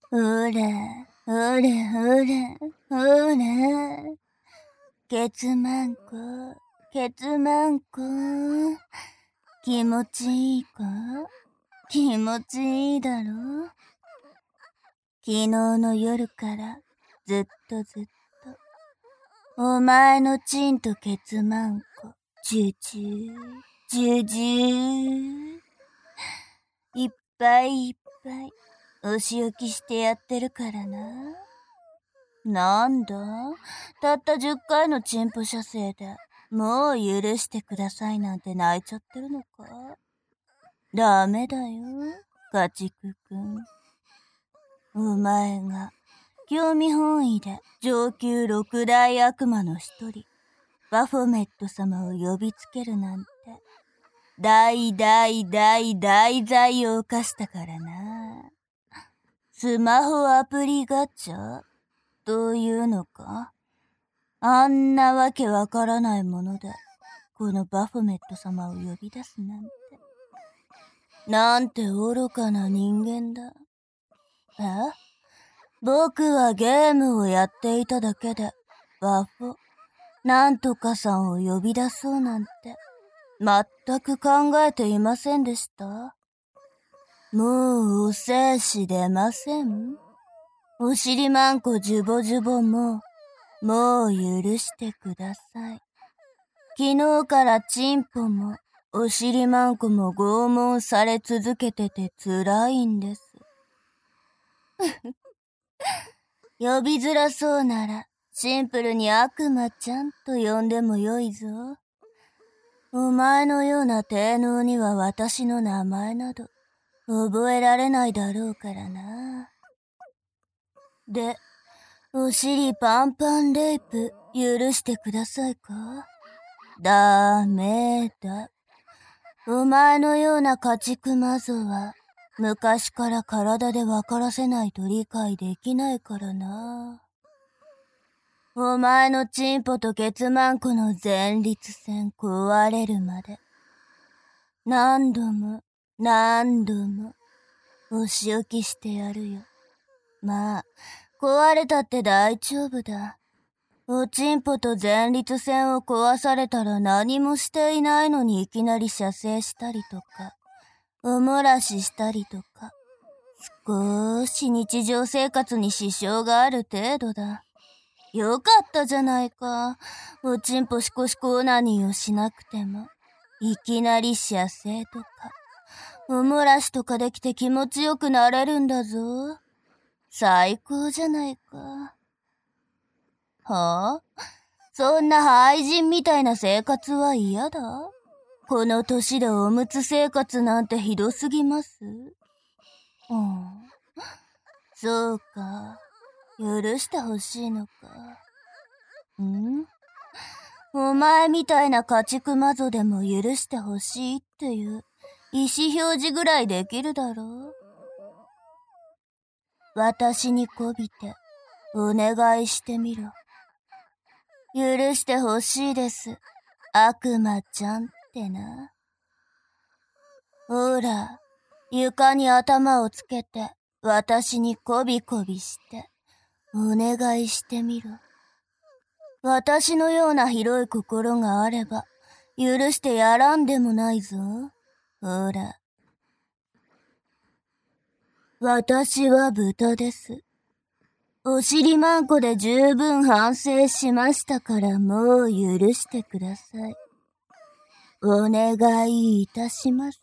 うれ、うれ、うれ、うれ。ケツマンコ、ケツマンコ。気持ちいいか？気持ちいいだろ？昨日の夜からずっとずっと、お前のチンとケツマンコ、ジュジュー、ジュジュー。いっぱいいっぱい、お仕置きしてやってるからな。なんだ？たった10回のチンポ射精で、もう許してくださいなんて泣いちゃってるのか？ダメだよ、家畜くん。お前が、興味本位で上級六大悪魔の一人、バフォメット様を呼びつけるなんて、大大大大罪を犯したからな。スマホアプリガチャというのか？あんなわけわからないもので、このバフォメット様を呼び出すなんて。なんて愚かな人間だ。え？僕はゲームをやっていただけで、バフォ、なんとかさんを呼び出そうなんて、全く考えていませんでした。もうお精子出ません？お尻マンコジュボジュボも、もう許してください。昨日からチンポも、お尻マンコも拷問され続けてて辛いんです。呼びづらそうなら、シンプルに悪魔ちゃんと呼んでもよいぞ。お前のような低能には私の名前など覚えられないだろうからな。で、お尻パンパンレイプ許してくださいか？ダメだ。お前のような家畜魔像は昔から体で分からせないと理解できないからな。お前のチンポとケツマンコの前立腺壊れるまで何度も何度もお仕置きしてやるよ。まあ、壊れたって大丈夫だ。おちんぽと前立腺を壊されたら何もしていないのにいきなり射精したりとか、おもらししたりとか、少し日常生活に支障がある程度だ。よかったじゃないか。おちんぽシコシコオナニーをしなくても、いきなり射精とか、おもらしとかできて気持ちよくなれるんだぞ。最高じゃないか。はあ？そんな廃人みたいな生活は嫌だ。この年でおむつ生活なんてひどすぎます。そうか。許してほしいのか。お前みたいな家畜魔女でも許してほしいっていう意思表示ぐらいできるだろう。私にこびてお願いしてみろ。許してほしいです。悪魔ちゃんってな。ほら、床に頭をつけて私にこびこびしてお願いしてみろ。私のような広い心があれば許してやらんでもないぞ。ほら。私は豚です。お尻マンコで十分反省しましたからもう許してください。お願いいたします。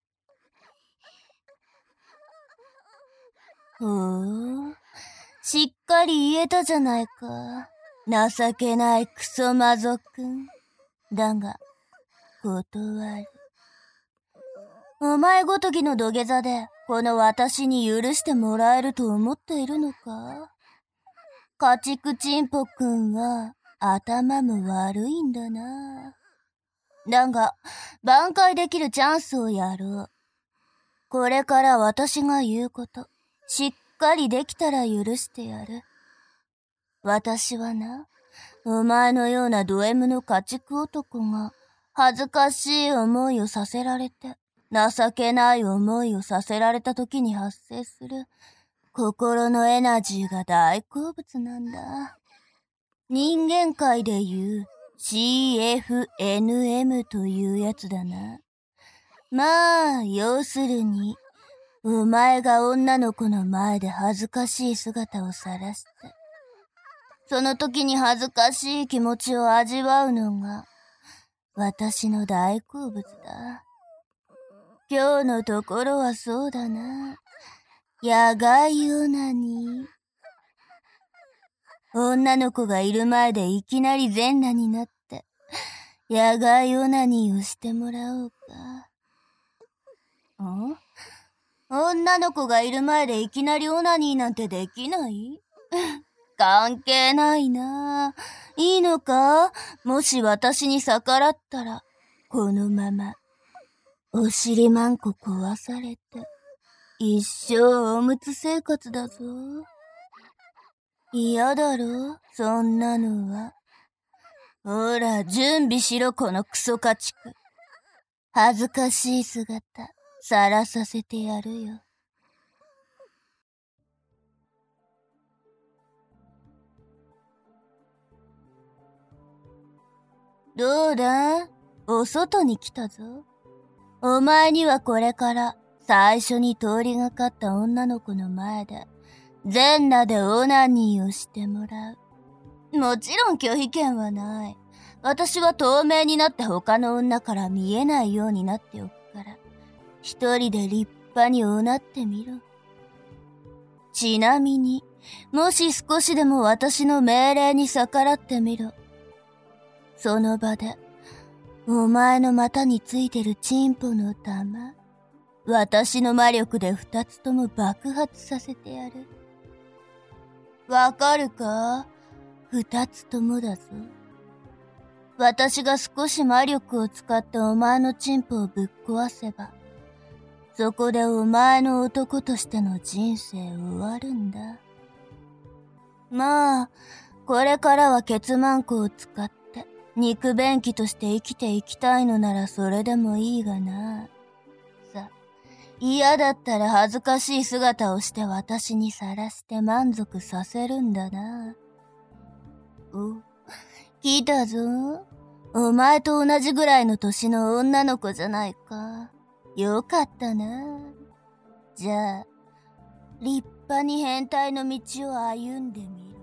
ほう、しっかり言えたじゃないか。情けないクソマゾくん。だが、断る。お前ごときの土下座で、この私に許してもらえると思っているのか？家畜チンポくんは、頭も悪いんだな。だが、挽回できるチャンスをやろう。これから私が言うこと、しっかりできたら許してやる。私はな、お前のようなド M の家畜男が、恥ずかしい思いをさせられて、情けない思いをさせられた時に発生する、 心のエナジーが大好物なんだ。人間界で言う CFNM というやつだな。まあ、要するに、お前が女の子の前で恥ずかしい姿を晒して、その時に恥ずかしい気持ちを味わうのが、私の大好物だ。今日のところはそうだな。野外オナニー。女の子がいる前でいきなり全裸になって、野外オナニーをしてもらおうか。女の子がいる前でいきなりオナニーなんてできない関係ないな。いいのか？もし私に逆らったら、このまま、お尻まんこ壊されて、一生おむつ生活だぞ。嫌だろ？そんなのは。ほら、準備しろ、このクソ家畜。恥ずかしい姿、晒させてやるよ。どうだ？お外に来たぞ。お前にはこれから最初に通りがかった女の子の前で全裸でオナニーをしてもらう。もちろん拒否権はない。私は透明になって他の女から見えないようになっておくから、一人で立派におなってみろ。ちなみに、もし少しでも私の命令に逆らってみろ。その場で、お前の股についてるチンポの玉、私の魔力で二つとも爆発させてやる。わかるか？二つともだぞ。私が少し魔力を使ってお前のチンポをぶっ壊せば、そこでお前の男としての人生終わるんだ。まあ、これからはケツマンコを使って、肉便器として生きていきたいのならそれでもいいがな。さ、嫌だったら恥ずかしい姿をして私に晒して満足させるんだな。来たぞ。お前と同じぐらいの年の女の子じゃないか。よかったな。じゃあ、立派に変態の道を歩んでみろ。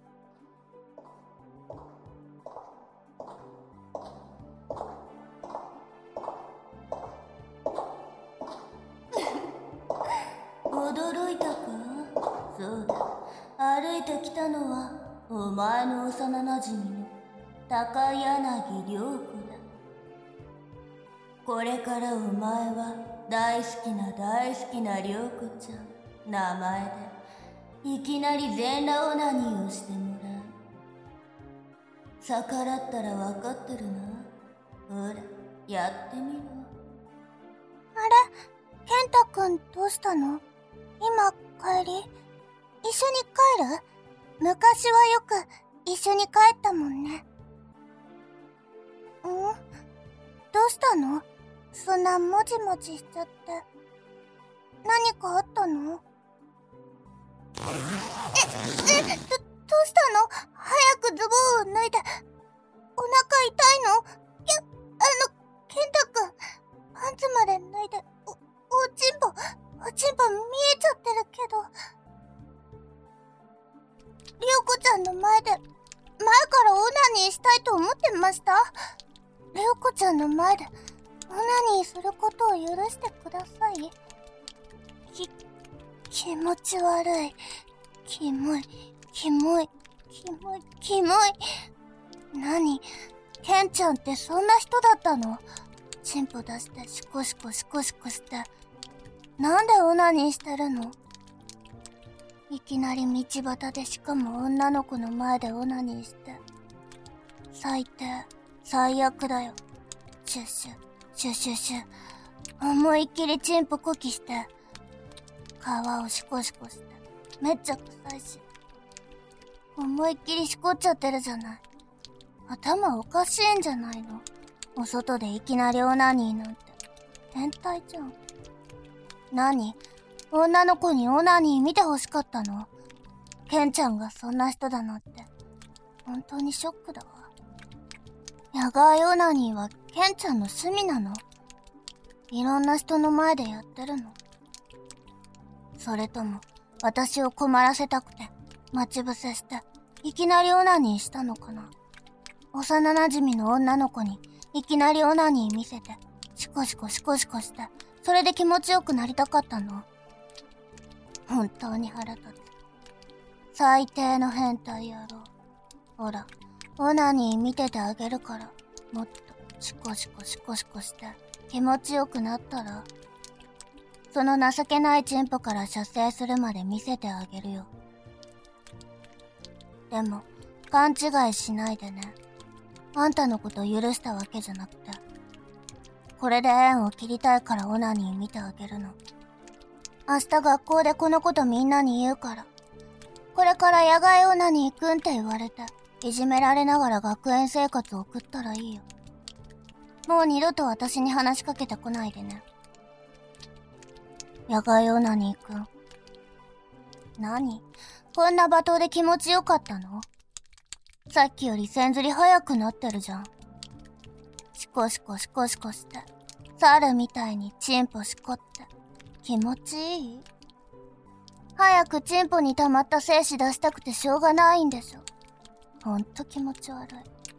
驚いたか？そうだ。歩いてきたのは、お前の幼馴染の高柳涼子だ。これからお前は大好きな涼子ちゃん、名前で、いきなり全裸オナニーをしてもらう。逆らったらわかってるな。ほら、やってみろ。 あれ？健太くんどうしたの？今帰り？一緒に帰る？昔はよく一緒に帰ったもんね。どうしたの？そんなもじもじしちゃって。何かあったの？どうしたの？早くズボンを脱いで。お腹痛いの？健太くん、パンツまで脱いで、おちんぽ見えちゃってるけど。りょうこちゃんの前で、前からオナニーしたいと思ってました？りょうこちゃんの前で、オナニーすることを許してください。気持ち悪い。キモい。何？ケンちゃんってそんな人だったの？チンポ出してシコシコして。なんでオナニーしてるの？いきなり道端でしかも女の子の前でオナニーして。最低。最悪だよ。シュッシュ。思いっきりチンポこきして。皮をシコシコして。めっちゃ臭いし。思いっきりしこっちゃってるじゃない。頭おかしいんじゃないの？お外でいきなりオナニーなんて。変態じゃん。何？ 女の子にオナニー見てほしかったの。ケンちゃんがそんな人だなんて、本当にショックだわ。野外オナニーはケンちゃんの趣味なの？いろんな人の前でやってるの？それとも、私を困らせたくて、待ち伏せして、いきなりオナニーしたのかな？幼馴染の女の子に、いきなりオナニー見せて、シコシコシコシコして、それで気持ちよくなりたかったの？本当に腹立つ。最低の変態野郎。ほら、オナニー見ててあげるから、もっとシコシコシコシコして気持ちよくなったら、その情けないチンポから射精するまで見せてあげるよ。でも、勘違いしないでね。あんたのこと許したわけじゃなくて、これで縁を切りたいからオナニー見てあげるの。明日学校でこのことみんなに言うから、これから野外オナニーくんって言われて、いじめられながら学園生活を送ったらいいよ。もう二度と私に話しかけてこないでね。野外オナニーくん。何？こんな罵倒で気持ちよかったの？さっきより線ずり早くなってるじゃん。シコシコシコシコして、猿みたいにチンポシコって、気持ちいい？早くチンポに溜まった精子出したくてしょうがないんでしょ。ほんと気持ち悪い。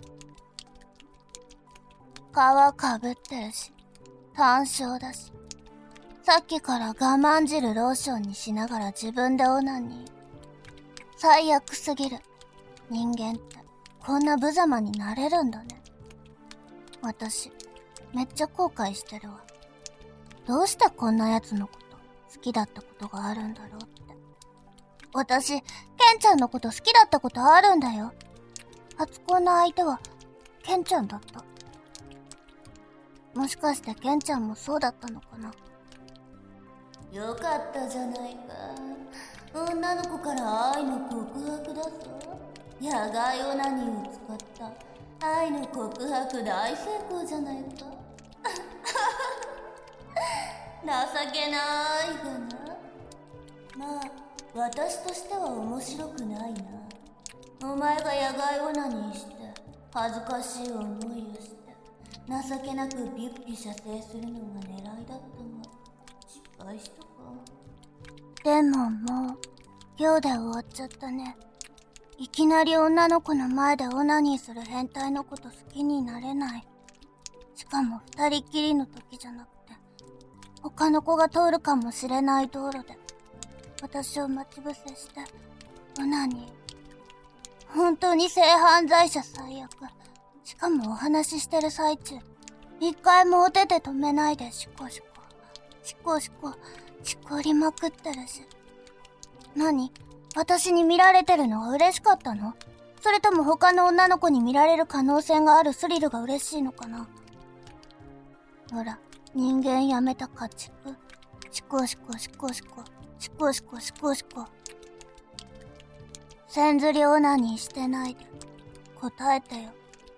皮かぶってるし、単焦だし。さっきから我慢汁ローションにしながら自分でオナニー。最悪すぎる。人間ってこんな無様になれるんだね。私、めっちゃ後悔してるわ。どうしてこんな奴のこと好きだったことがあるんだろうって。私、ケンちゃんのこと好きだったことあるんだよ。初恋の相手はケンちゃんだった。もしかしてケンちゃんもそうだったのかな。 よかったじゃないか。女の子から愛の告白だぞ。野外オナニーを使った愛の告白大成功じゃないか。情けないがな。まあ私としては面白くないな。お前が野外オナニーして恥ずかしい思いをして情けなくピュッピ射精するのが狙いだったが失敗したか。 でももう今日で終わっちゃったね。いきなり女の子の前でオナニーする変態のこと好きになれない。しかも二人きりの時じゃなくて他の子が通るかもしれない道路で私を待ち伏せしてオナニー。本当に性犯罪者最悪。しかもお話ししてる最中一回もお手で止めないでシコシコシコシコしこりまくってるし。何？私に見られてるのが嬉しかったの？それとも他の女の子に見られる可能性があるスリルが嬉しいのかな？ほら、人間やめた家畜。シコシコシコシコシコシコシコシコ。線ずりオナニーしてないで答えてよ。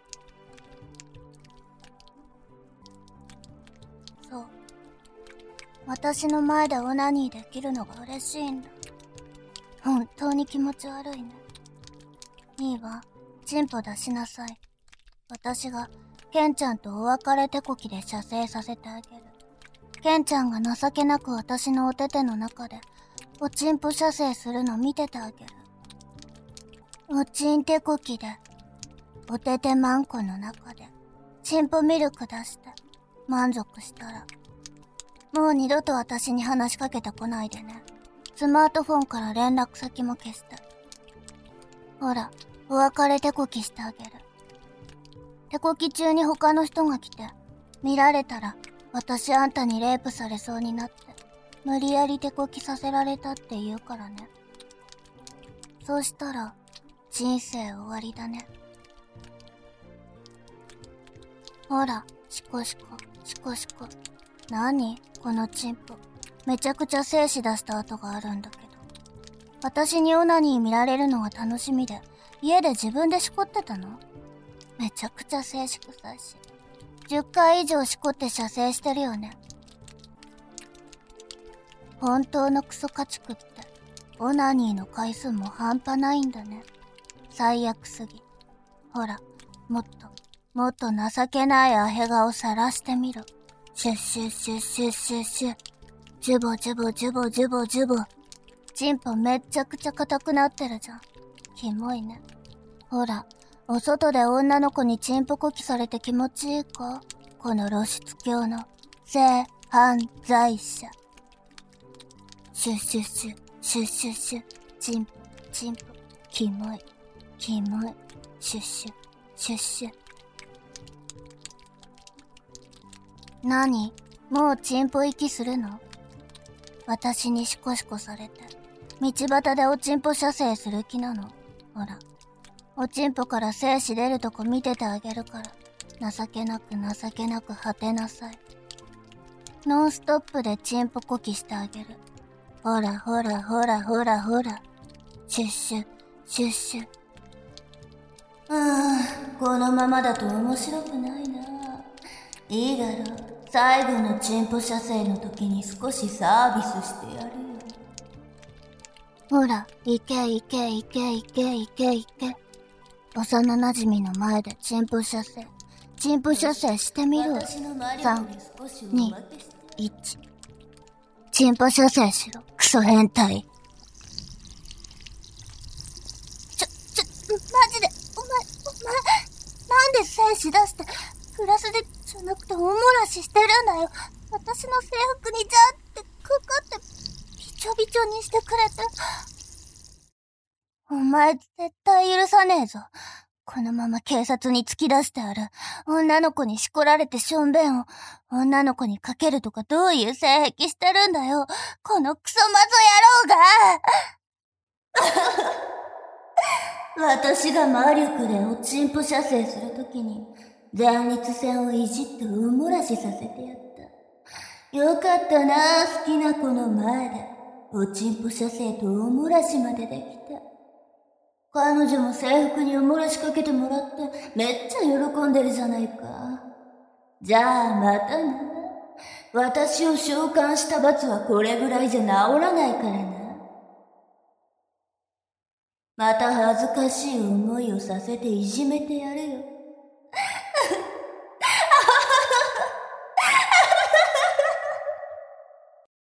そう、私の前でオナニーできるのが嬉しいんだ。本当に気持ち悪いね。いいわ、チンポ出しなさい。私がケンちゃんとお別れ手こきで射精させてあげる。ケンちゃんが情けなく私のお手手の中でおチンポ射精するの見ててあげる。おちん手こきでお手手マンコの中でチンポミルク出して満足したら、もう二度と私に話しかけてこないでね。スマートフォンから連絡先も消して。ほら、お別れ手こきしてあげる。手こき中に他の人が来て、見られたら私あんたにレイプされそうになって、無理やり手こきさせられたって言うからね。そうしたら、人生終わりだね。ほら、シコシコ、シコシコ。何？このチンポ。めちゃくちゃ精子出した跡があるんだけど。私にオナニー見られるのが楽しみで、家で自分でしこってたの？めちゃくちゃ精子臭いし。10回以上しこって射精してるよね。 本当のクソ家畜って、オナニーの回数も半端ないんだね。最悪すぎ。ほら、もっと情けないアヘ顔さらしてみろ。シュッシュッシュッシュッシュッシュッ。ジュボジュボジュボジュボジュボ。チンポめっちゃくちゃ硬くなってるじゃん。キモいね。ほら、お外で女の子にチンポこきされて気持ちいいか？この露出狂の性犯罪者。シュッシュッシュッ、シュッシュッシュッ、チンポ、キモい、シュッシュッ、シュッシュッ。何？もうチンポ息するの？私にシコシコされて、道端でおちんぽ射精する気なの？ほら、おちんぽから精子出るとこ見ててあげるから、情けなく果てなさい。ノンストップでチンポこきしてあげる。ほら、シュッシュッ、シュッシュッ。このままだと面白くないな。いいだろう。最後のチンポ射精の時に少しサービスしてやるよ。ほら、いけ。幼馴染の前でチンポ射精してみろ。3、2、1。チンポ射精しろ、クソ変態。マジで、お前、なんで精子出して、プラスでじゃなくておもらししてるんだよ。私の制服にジャーってかかって、びちょびちょにしてくれて。お前絶対許さねえぞ。このまま警察に突き出してある。女の子にしこられてしょんべんを、女の子にかけるとかどういう性癖してるんだよ。このクソマゾ野郎が私が魔力でおちんぽ射精するときに、前立腺をいじっておもらしさせてやった。よかったな、好きな子の前で。おちんぽ射精とおもらしまでできた。彼女も制服におもらしかけてもらってめっちゃ喜んでるじゃないか。じゃあまたな。私を召喚した罰はこれぐらいじゃ治らないからな。また恥ずかしい思いをさせていじめてやるよ。